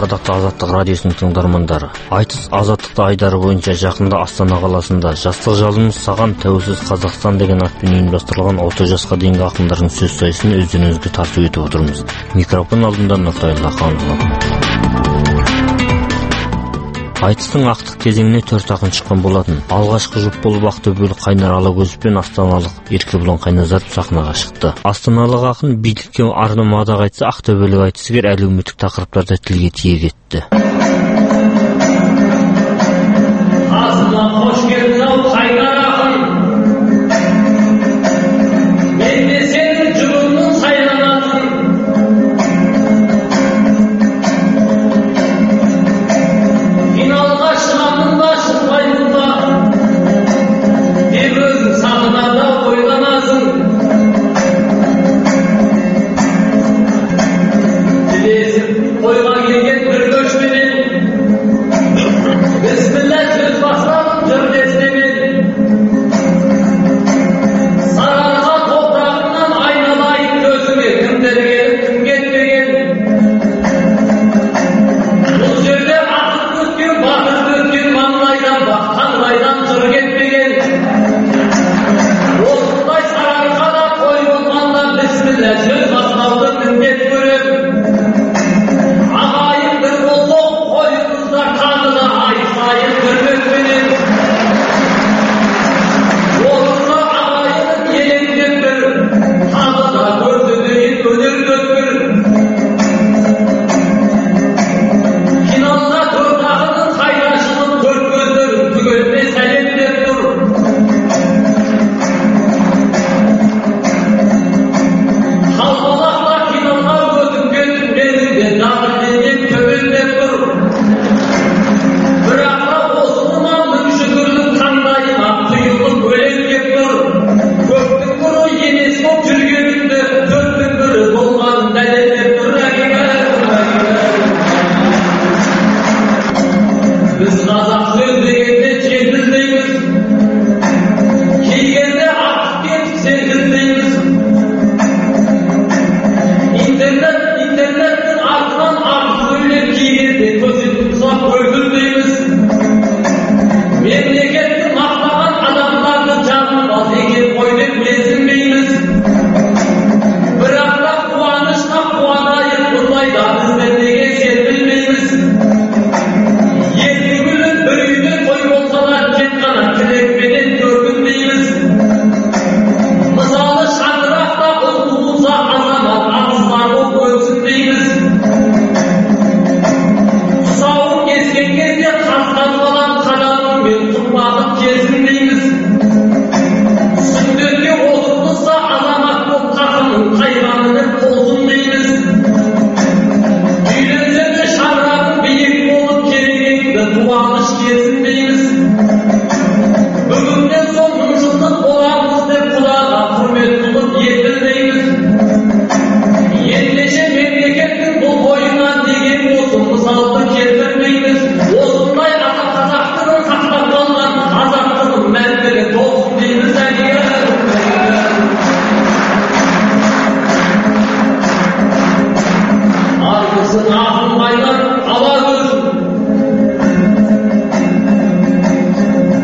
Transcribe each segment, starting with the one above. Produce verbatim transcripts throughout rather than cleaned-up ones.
ардақты Азаттық радиосының тыңдармандары, айтыс азаттықты айдары бойынша жақында Астана қаласында жастық жалынымыз саған тәуелсіз Қазақстан деген атпен ұйымдастырылған отыз жасқа дейінгі ақындардың сөз сайысын өздеріңізге тарту етіп отырмыз. Микрофон алдында Нұртай Лақанұлы. Айтыстың ақтық кезеңіне төрт ақын шыққан болатын. Алғашқы жұп болып Ақтөбелік Қайнар Алагөзов пен астаналық Еркебұлан Қайназаров сахнаға шықты. Астаналық ақын билікке арды мадақ айтса, ақтөбелік айтыскер әлеуметтік тақырыптарда тілге тиек етті. Асыма қош келдің ау Қайнар ақын. Мен де сенің жұбыңның сайланатын. Финалға шығамын ба, шықпаймын ба, деп өзің сағынада ойланасың. Білесің, тойға келген бір көшпенен, бісміллә сөз бастап жүр дестемен. Сарыарқа топырағынан айналайын көзіме, кімдер келіп кім кетпеген. Бұл жерде ақын өткен, батыр өткен, маңлайдан бақтан райдан жыр кетпеген. Осындай сарыарқада той болғанда бісміллә сөз бастауды міндет көрем. Ағайын бір болдық, қойымызда қанына ай сайын бүрмекпенен. Орынға ағайын елеңдеп бір, қанына көрді дейін өнер көткір. Финалда төрт ақынның қайрашының төрт көздерін түгеліне сәлемдеп тұр. Қалбалақта финалға өтіп кетіп менің де дағыр денем төмендеп тұр. Бірақ та осыныман мың шүкірлік таңдайыма құйылып өлең кеп тұр. Көптің бірі емес боп жүргенімді, төрттің бірі болғанын дәлелдеп тұр. Біз қазақ сөз дегенде жеткізбейміз, келгенде артық кетіп сенгізбейміз. Интернет, интернеттің артынан артық сөйлеп кейгенде көзетіп ұсап көргізбейміз. Мемлекеттің мақтаған адамдарды жағымпаз екен ғой деп менсінбейміз. Бірақ та қуанышқа қуанайық, бұндайда біздер неге серпілмейміз. Екі күні бір үйде той болса да тек қана тілекпенен көргінбейміз. Мысалы шаңырақта ұл туылса азамат атыстар боп өлсінбейміз. Тұсауын кескен кезде қасқан балам қадамымен құтпатып келсінбейміз. Сүндетке отырғызса азамат боп қасының қайғанымен қолсынбейміз. Үйленсе де шаңырағың биік болып керегеңді қуаныш келсінбейміз. Бүгіннен соң мың жылдық боламыз деп Құдаға құрмет қылып ертілмейміз. Ендеше мемлекеттің бұл бойынан деген осы мысалды келтірмейміз. Осындай ата қазақтығын сақтап қалған қазақтығын мәңгілік болсын дейміз. Арғысын ақын Қайнар Алагөзов.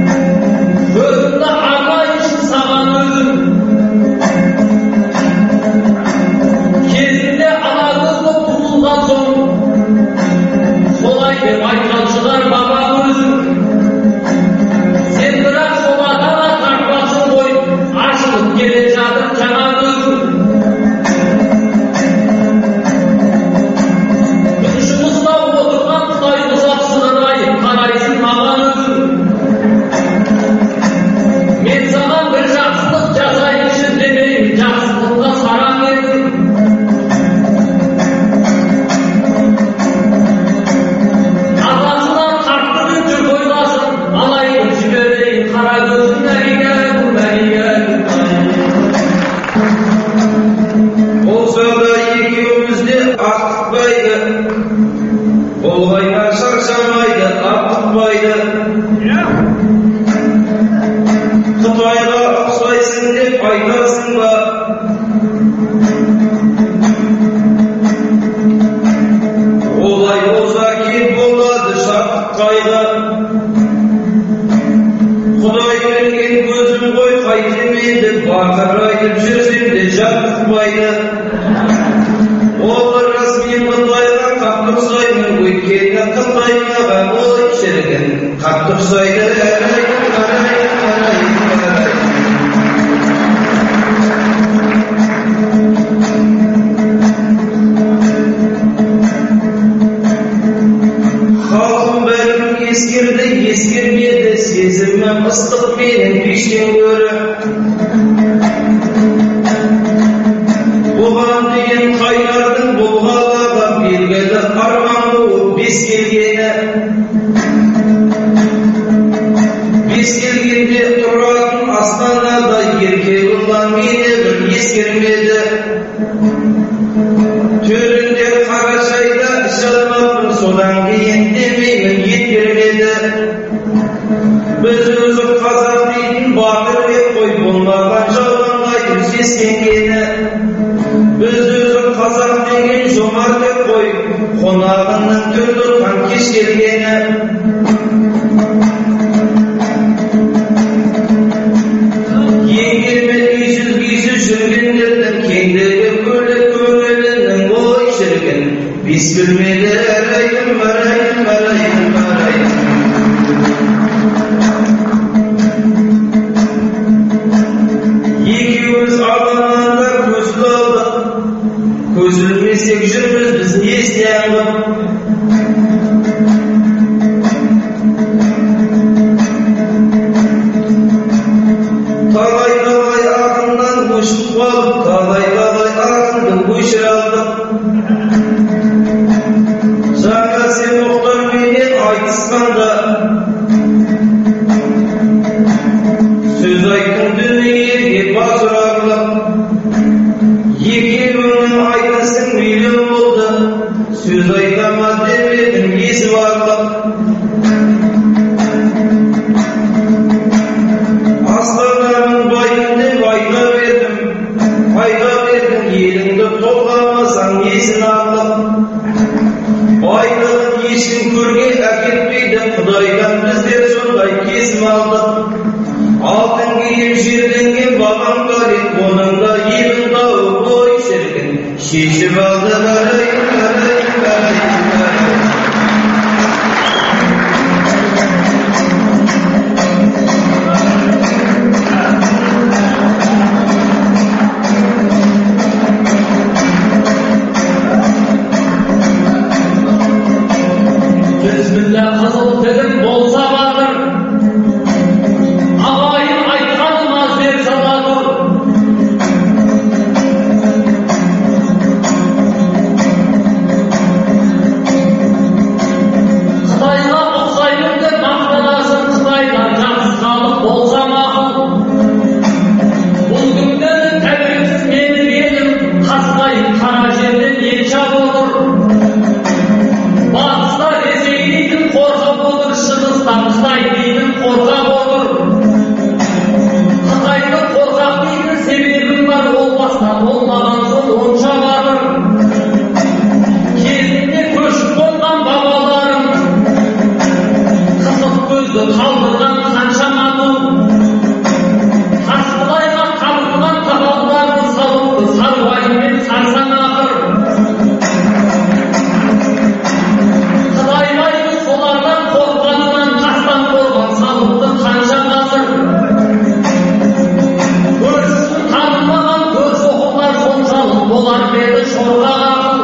қайғы. Құдай берген көзім ғой қайтем енді, бақырайтып жүрсем де жаттықпайды. Ол рас мен Қытайға қатты ұқсаймын, өйткені Қытай маған ой шіркін қатты ұқсайды. Қарайын, қарайын, қарайын, қарайын. Халқым бәрін ескерді, ескермеді, сезімім ыстық менің пештен гөрі. Бұған дейін қайнардың бұл қалаға белгілі арман болып бес келгені. Бес келгенде тұратын Астанада еркебұлан мені бір ескермеді. Төрінде Қарашайда жалмаппын, содан кейін демеймін ет бермеді. Біз өзім қазақ дейтін батыр деп қой, болмаған жалғанға айтып сескенгені. Біз өзім қазақ деген жомарт деп қой, қонағының түр тұтқан кеш келгені. Еңгермен үйсіз-күйсіз жүргендердің кеңдігі бөлек көңілінің ой шіркін бес бөлмелі. Арайым, арайым, арайым, арайым. Екеуміз алаңында көзіл алдық, көзілмесек жүрміз біз не істейміз? Талай-талай ағыннан көшіп қалып, талай-талай ағынды көшір алдық. Жаңа сен Мұхтарменен айтысқанда сөз айттың дүниеге бас ұрарлық. Екеуінің айтысың миллион болды, сөз айтама демедің есі барлық. Астананың байдың деп айта бердім, айта бердім, еліңді толғамасаң несін арлық. Байдығын ешкім көрге әкетпейді, Құдайдан біздер сондай кесім алдық. Алтын киім жерленген бағам қарет, оның да ебін дауы ой шіркін шешіп алды. Қарайын, қарайын, қарайын, қарайын. Бісміллә қызыл тілім болса бағыр, ағайын айтқаным аз бер сала тұр. Қытайға ұқсаймын деп мақтанасың, Қытайдан жабысқалық болса мақұл. Бұл күндері тәуелсіз менің елім, қасқайын қара жерден ел шабып отыр. Батыста Ресей дейтін қорқап отыр, шығыстан Қытай дейтін қорқап отыр. Қытайды қорқақ дейтін себебім бар, ол бастан болмаған соң онша батыр. Кезінде көшіп болған бабаларым, қысық көзді қалдырған қаншама тұл. Қасқылайға қабылған табалдарды салыпты, сарыуаймен сарсан ақыр. Қытайлайды солардан қорқанынан қастан қорған салыпты қанша ғасыр. Көршісін танымаған көрші оқулар соншалық болар беді шорға ақыл.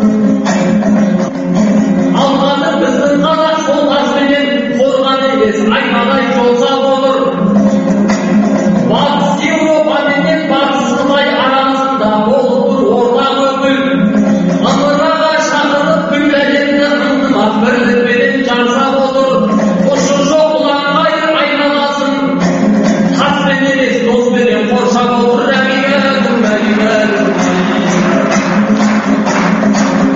Алғаны біздің қазақ сол таспенен, қорған емес айнадай жолса болыр. Батыс Еуропа менен батыс Қытай арасында болып тұр ортақ өкіл. Ымыраға шақырып бүкіл әлемді ынтымақ бірлікпенен жасап отыр. Ұшы жоқ ұланғайыр айналасын, таспен емес доспенен қоршап отыр. Рәмигәлім, рәмигәлім.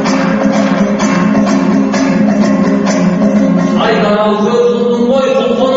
Айдарау көз ұлдың ғой құлқын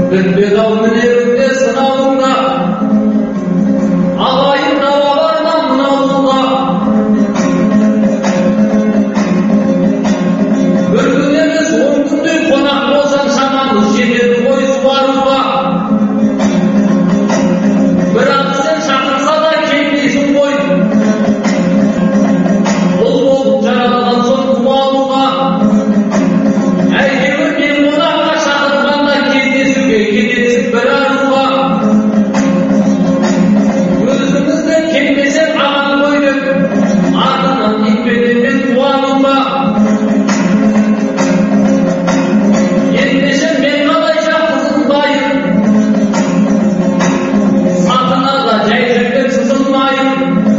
Bitmedi al minеріңде сынауыңда, алайын давалардан мынауыңда. Bir gün емес он күндей қонақ болсаң шамамыз жетеді ғой суаруға. Бірақ сен шақырса да келмейсің ғой. Бұл болып жаралған соң туалуға. Әйтеуір мен қонаққа шақырғанда кездесуге кетесің бір аруға. Өзіңізді келмесең аған ғой деп, артынан итпеден туалуға. Ендеше мен қалайша қызылмайын, сатына да жай жүрген сызылмайын.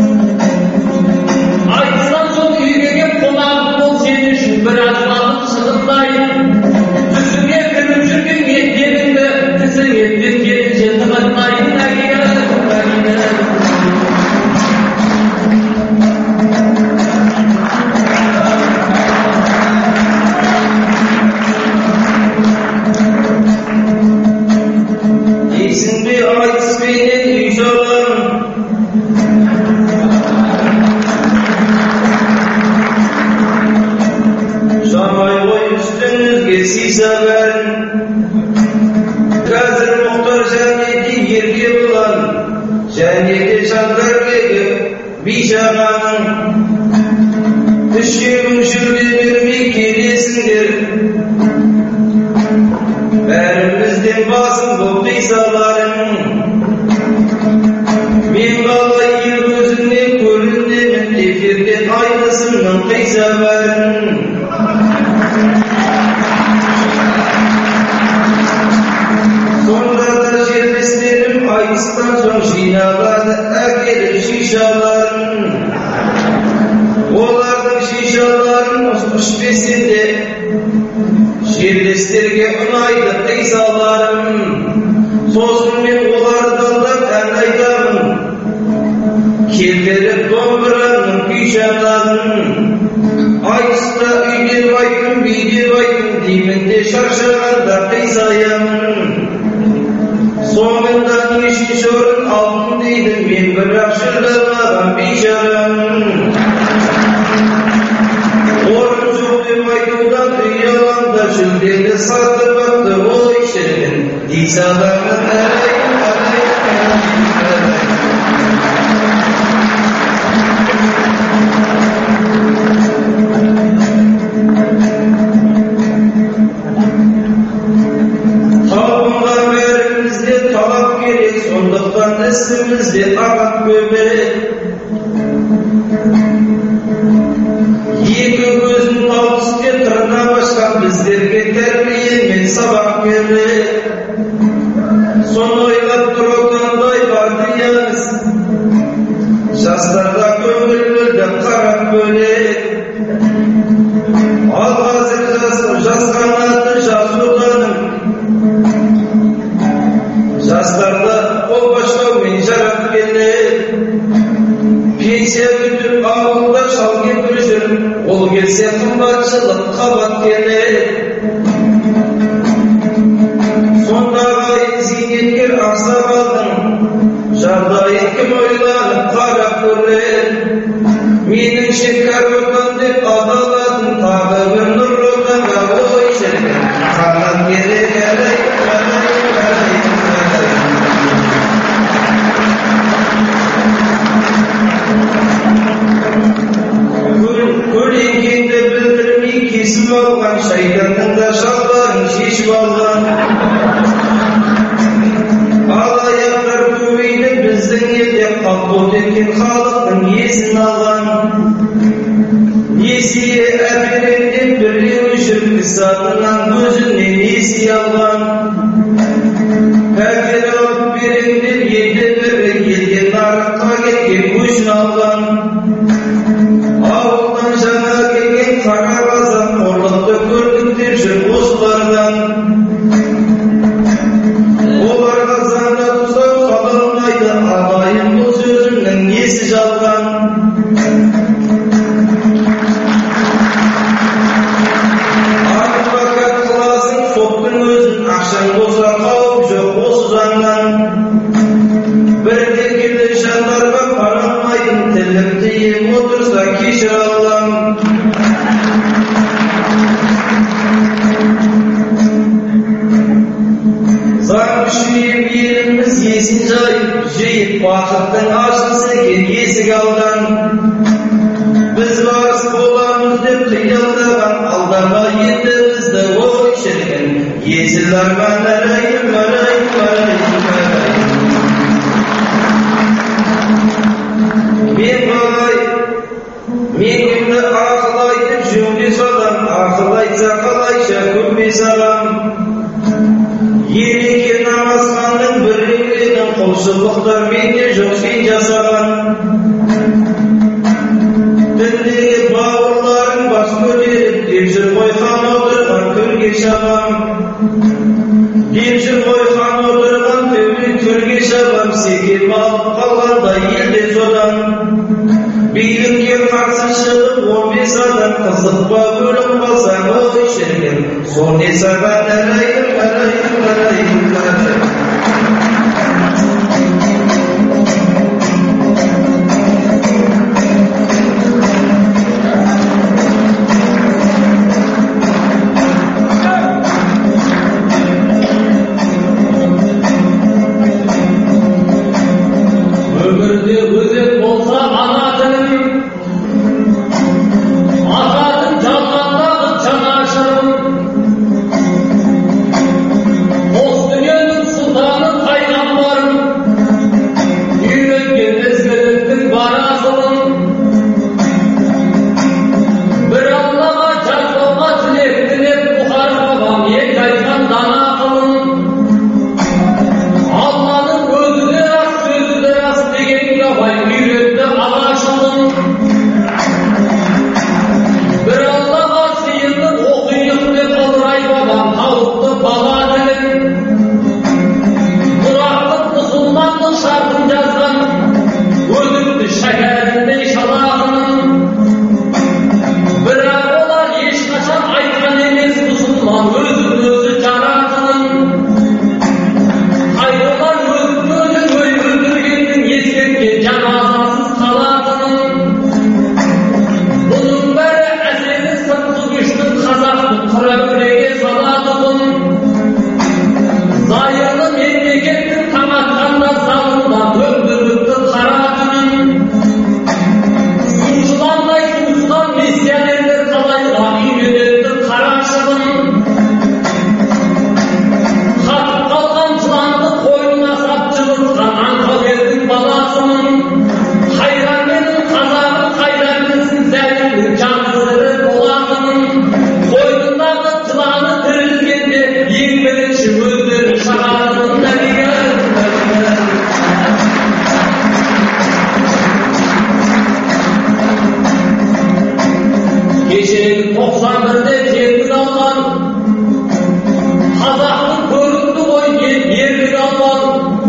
Айтыстан соң үйге кеп қонағым бол сен үшін бір ажалым шығындайын. Түсіңе кіріп жүрген еттеніңді, тісің еттен келінше тығырмайын. Әкелім, әкелім. Дейсің бе айтыспенен үй саларым, жамай ғой үстіңізге сыйса бәрін. Қазір мұқтар және де ерге болан, және де жандар кегі бейшағаның. Үшеуің жүре бермей келесіңдер, бәрімізден басым бұл қисаларың. Мен қалай ел көзіңнен көрінемін, эфирден айтысымның қиса бәрін. Сонда да жерлестерім айтыстан соң жиналады әкеліп шишаларын. Олардың шишаларын ішпесе де жерлестерге ұнайды қисаларым. Сосын мен олардан да ән айтамын, келтіріп домбырамның күй жанарын. Айтыста үйден байтын, бүйден байтын деймін де шаршағанда қисаямын. Соңында нешінші орын алдым дейді, мен бірақ шырдалмаған бейшарамын. Орын жоқ деп айтудан ұяламда, жүлдені сатып атты ол ішерген дейсаламын. Әлейін, әлейін, әлейін. Табынға бәрімізде талап керек, сондықтан ісімізде ағат көбірек. Екі көзін талтыске тырна башқан біздерге тәрбиемен сабақ керек. Соны ойлап тұр отандай бар дейміз, жастарға көңіл бөлдіп қарап бөлек. Ал қазір жас қанаты жас ұланым, жастарды қол баштаумен жарап келеді. Пенсия күтіп ауылда шал кемпір жүр, ол келсе қымбатшылық қабат келеді. Сондағы зейнеткер ақсақалдың жағдайын кім ойланып қарап көреді. Меніңше кәротан деп аталатын тағы бір нұр отанға ой жүрген қанат керек. Әлейін, әлейін, әлейін, әлейін. Көлеңкеңді білдірмей кесіп алған, шайтанның да шалбарын шешіп алған. Алаяқтар көбейді біздің елде, қалпот еткен халықтың есін алған. Несие әперем деп біреуі жүр, кісатынан көзінен несие алған. Пәтер алып берем деп енді бірі елге нарыққа кеткен көшін алған. Ауылдан жаңа келген қара қазақ қорлықты көрдік деп жүр осылардан. Оларға заңда тұсау сала алмайды, ағайын бұл сөзімнің несі жалған. Адвокат қыласың соттың өзін, ақшаң жиып бақыттың ашылса екен есік алдан. Біз барыс боламыз деп қиялдаған алдағы енді бізді ой шіркін. Есіл арман әрайым, әрайым, әрайым, әрайым. Мен бағай, мен кімді ақыл айтып жөнге салам, ақыл айтса қалайша көмбе салам. Ереке намазханның бір реңлеген құлшылықтар менде жоқ сен жасаған. Діндегі бауырларың бас көтеріп, деп жүр ғой хан отырған төрге шабам. Деп жүр ғой хан отырған төрге шабам. Секем алып қалғанда елде содан. Билікке қарсы шығып он бес адам, қызықпа өліп қалсаң ой шіркін. Сол не саған әрайым, әрайым, әрайым, әрайым. Өмірде өзек болса ана тілім, ататын жалғандағы жанашырым. Қос дүниенің сұлтаны пайғамбарым, үйреткен ізгіліктің бар асылын. Бір Аллаға жазбауға тілек тілеп бұқар бабам ел айтқан дана ақылын. Алланың өзі де рас, сөзі де рас деген абай үйретті алашылын. Бір Аллаға сиынып оқиық деп ылғай бабам тауыпты бала тілін. Тұрақтық мұсылмандық шартын жазған, өзімді шәкәрімдей шалағының. Бірақ олар ешқашан айтқан емес мұсылман өзін өзі жаратынын. Қайрылар өзін өзі өлтіргеннің ескерткен жаназасыз қалатынын. Бұның бәрі әсері сыртқы күштің қазақты құра-күреге салатынын. Зайырлы мемлекеттің таң атқанда залында төндіріпті қаратынын. Сушыландай суысқан миссионерлер қалайға үйретті қарашығын. Қатып қалған жыланды қойнына сап жығылған аңқабердің баласымын. Қайран менің қазағым қайран білсін зәлімнің жаны сірі болатынын. Қойнындағы жыланы тірілгенде ең бірінші өздері шығаратын дәрігер. Кешегі тоқсан бірде теңіз алған, қазақтың көрікті ғой ерлік алған.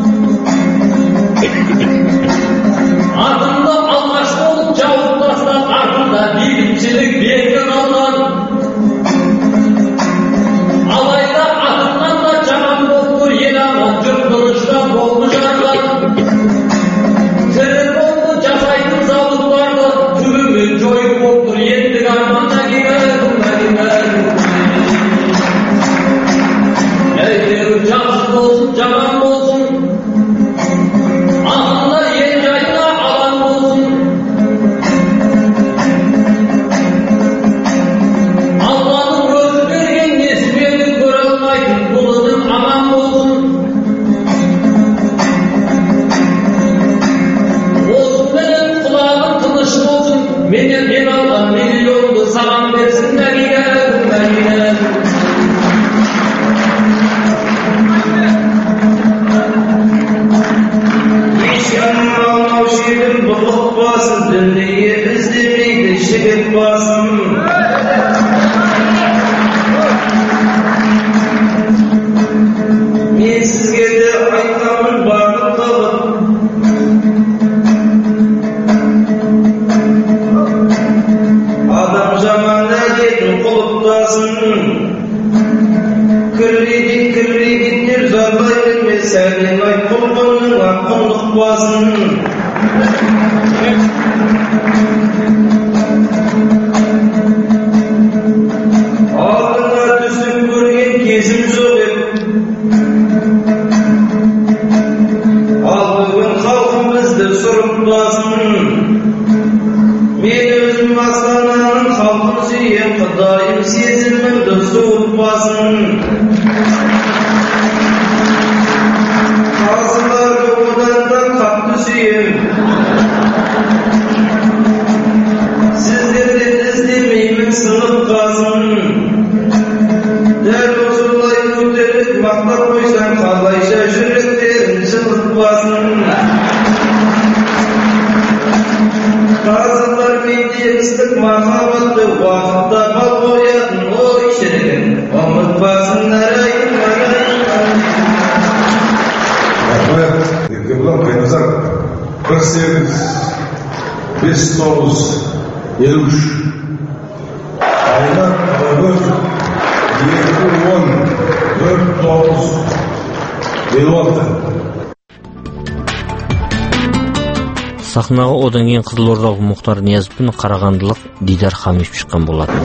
Артында алғаш болып жауып тастап, артында бейбітшілік белгі қалған. Алайда атынан да жаман болып тұр ел аман, жұрт тынышта болды жарған. Тірі болды жасайтын зауыттарды, түбімен жойып болып тұр ендігі арманда келгенім. Әйтеуір жақсы болсын, жаман болсын, ақындар ел жайына алаң болсын. Алланың өзі берген несібені көре алмайтын бұлының аман болсын. Осыменен құлағың тыныш болсын, менен мен алған миллионды саған берсін дәрігер, дәрігер. Ешкім алмаушы едім бұлық басын, дүние іздемейді жігіт басын. Мен сізге де айтамын бағыт қылып, адам жаман әдетін құлыптасын. Кіррегет, кіррегеттер зарлай берме, сәлем айт құлқынның аққындық басын. Алдына түсіп көрген кезім жоқ еді, ал бүгін Елімізді ұмытпасын. Қазыларды одан да қатты сүйем. Сіздерден іздемеймін сынып қазын. Дәл осылай көтеріп мақтап қойсаң, қалайша жүректерін жылытпасын. Қазылар менде ыстық махаббатты уақытта бал қоятын ой шіркін, ұмытпасын әрайым әрайым. Рахмет, Еркебұлан Қайназар, бір сегіз, бес тоғыз, елу үш. Айнар Алабөз, екі он, төрт тоғыз, елу алты. Сахнаға одан кейін Қызылордалық Мұхтар Ниязов пен қарағандылық Дидар Хамишев шыққан болатын.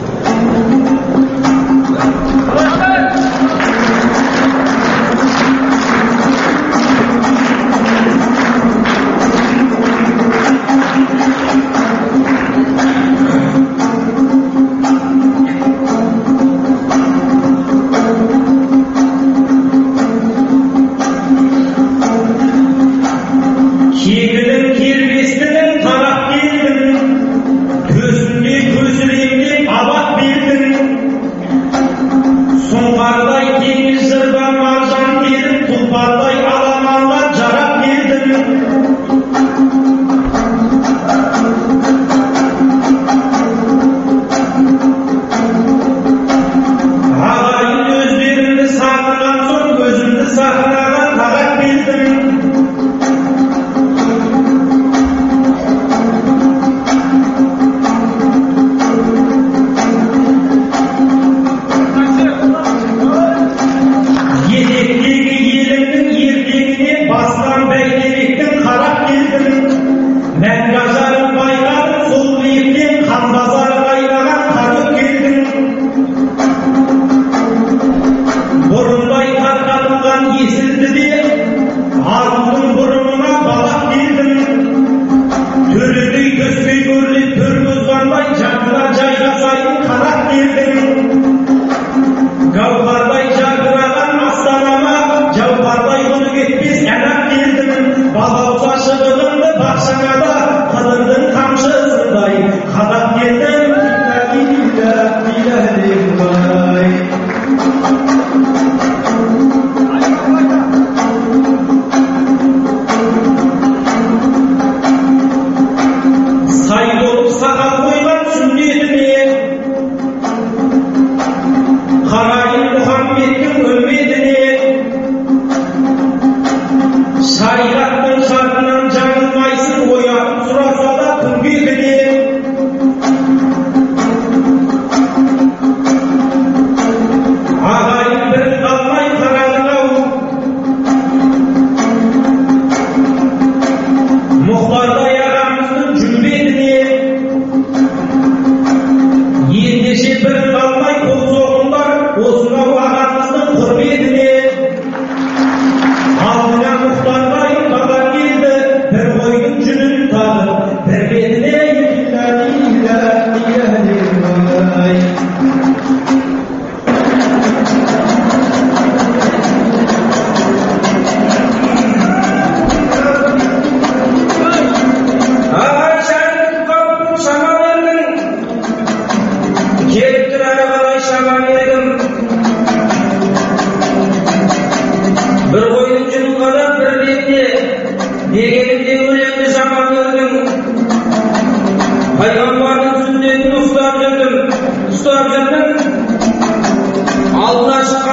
Пайғамбардың сүннетін ұстап жүрдім, ұстап жүрдім. Алла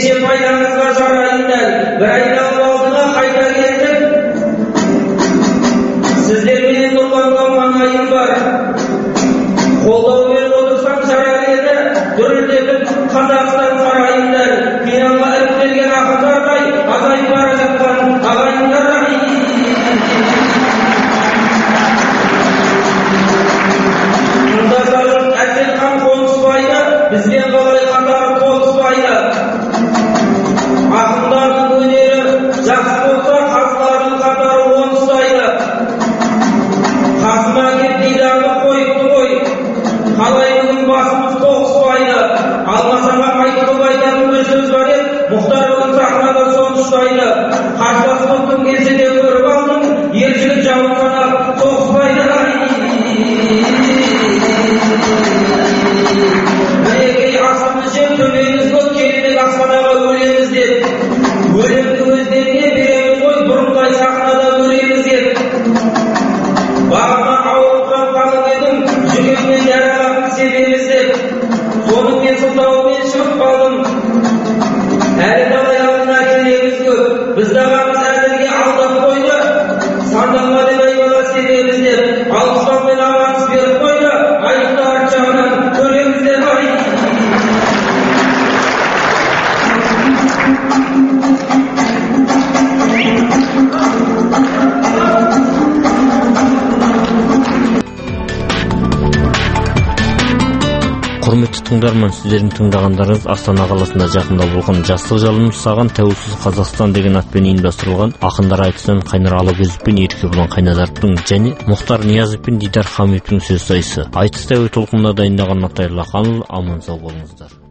ендеше пайдаңызға жарайындар бір айдан алдыға қайта келдім. Сіздерменен нұрланған маңайым бар. Қолдау беріп отырсам жарар еді, дүрілдетіп Қазақстан сарайындар, қиянға іріктелген ақындардай, азайып бара жатқан ағайындардай. Тыңдасаңыз Әселхан Қонысбайды, бізбен қалай қатар толыспайды. Ақындардың өнері жақсы болса, қазылардың қатары оныстайды. Қасыма кеп дидарды қойыпты ғой, қалай бүгін басымыз тоғыспайды. Алмасаға айтып айтатын бір сөз бар еді, Мұхтар бүгін сахнада соны ұстайды. Қарсыласып кім келсе де көріп алдым, ер жігіт жауын санап соғыспайды. Мінекей асымыз жем төбеміз көк, келмек аспанаға өлеміз деп. Өлемді өздеріне береміз ғой, бұрындай сахнада өлеміз деп. Бағына ауырған халық едім, жүгеммен жаралатын себеміз деп. Соның мен сылтауымен шығып қалдым. Әлі далай алдына келеміз көп, бізді ағамыз әзірге алдап қойды. Сандалма деп айбала себеміз деп, алғыстаумен аванс беріп қойды. Айлықты арт жағынан көреміз деп. Құрметті тыңдарман, сіздердің тыңдағандарыңыз Астана қаласында жақында болған жастық жалынымыз саған тәуелсіз Қазақстан деген атпен ұйымдастырылған ақындар айтысынан Қайнар Алагөзов пен Еркебұлан Қайназаровтың және Мұхтар Ниязов пен Дидар Хамиевтің сөз сайысы. Айтыс тәуе толқынына дайындаған Натай Лақанұлы, аман сау болыңыздар.